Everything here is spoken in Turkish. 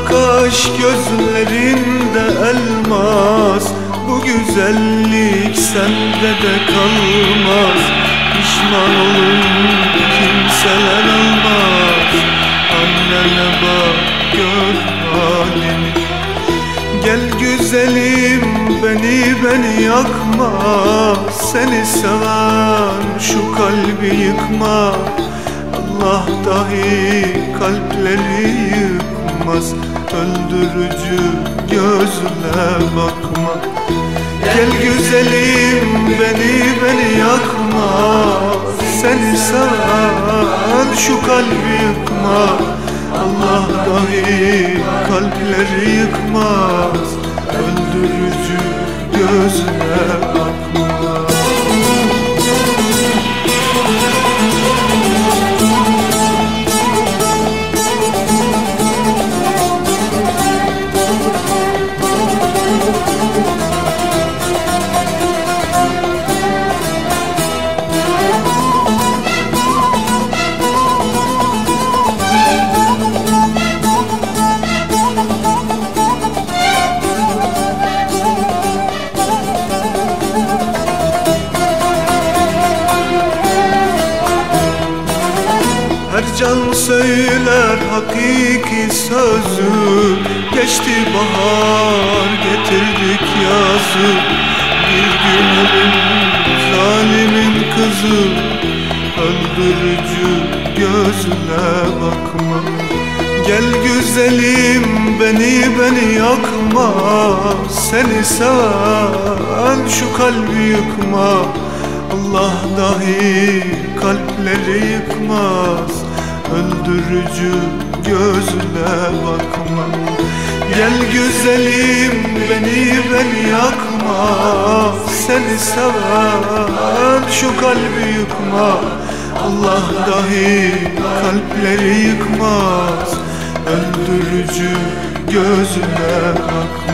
kaş, gözlerinde elmas. Bu güzellik sende de kalmaz. Pişman olun kimseler almaz. Annene bak gör halini. Gel güzelim beni yakma. Seni seven şu kalbi yıkma. Allah dahi kalpleri yıkmaz. Öldürücü gözle bakma. Gel güzelim beni yakma. Seni seven şu kalbi yıkma. Allah dahi kalpleri yıkmaz. Öldürücü gözle bakma. Her can söyler hakiki sözü. Geçti bahar getirdik yazı. Bir gün ölüm zalimin kızı. Öldürücü gözle bakma. Gel güzelim beni yakma. Seni seven şu kalbi yıkma. Allah dahi kalpleri yıkmaz. Öldürücü gözle bakma. Gel güzelim beni yakma. Seni seven şu kalbi yıkma. Allah dahi kalpleri yıkmaz. Öldürücü gözle bakma.